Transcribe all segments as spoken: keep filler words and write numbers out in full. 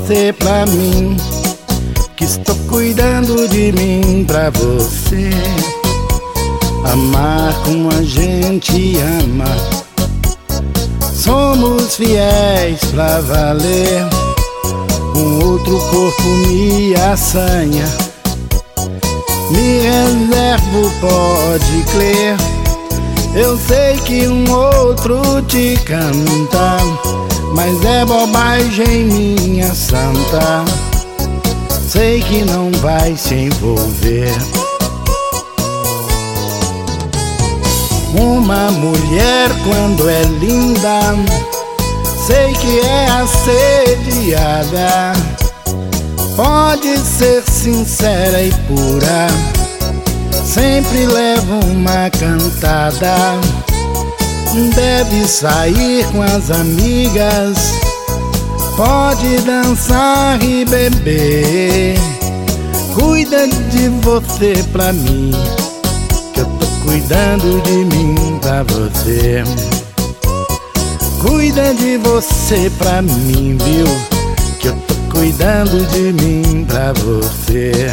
você pra mim, que estou cuidando de mim pra você. Amar como a gente ama, somos fiéis pra valer. Um outro corpo me assanha, me reservo, pode crer. Eu sei que um outro te canta, mas é bobagem, minha santa. Sei que não vai se envolver. Uma mulher quando é linda, sei que é assediada. Pode ser sincera e pura, sempre leva uma cantada. Deve sair com as amigas, pode dançar e beber. Cuida de você pra mim, que eu tô cuidando de mim pra você. Cuida de você pra mim, viu? Que eu tô cuidando de mim pra você.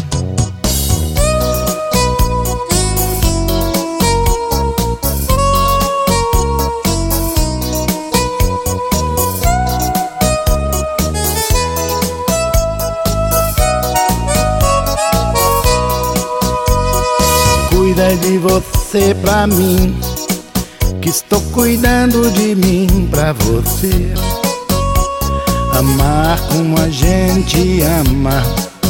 Cuida de você pra mim, que estou cuidando de mim pra você. Amar como a gente ama,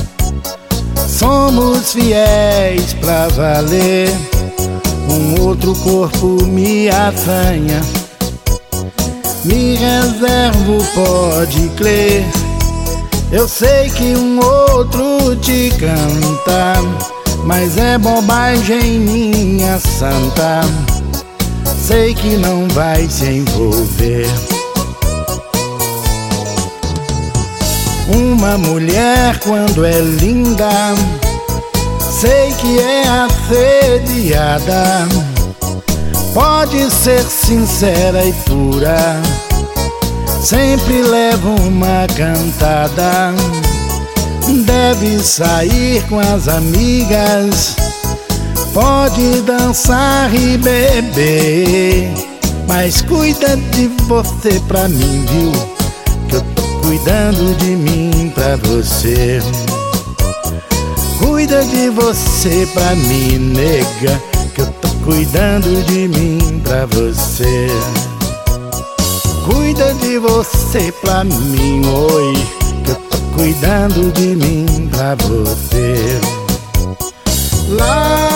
somos fiéis pra valer. Um outro corpo me assanha, me reservo, pode crer. Eu sei que um outro te canta, mas é bobagem, minha santa. Sei que não vai se envolver. Uma mulher quando é linda, sei que é assediada. Pode ser sincera e pura, sempre leva uma cantada. Deve sair com as amigas, pode dançar e beber. Mas cuida de você pra mim, viu? Que eu tô cuidando de mim pra você. Cuida de você pra mim, nega, que eu tô cuidando de mim pra você. Cuida de você pra mim, oi, que eu tô cuidando de mim pra você. Lá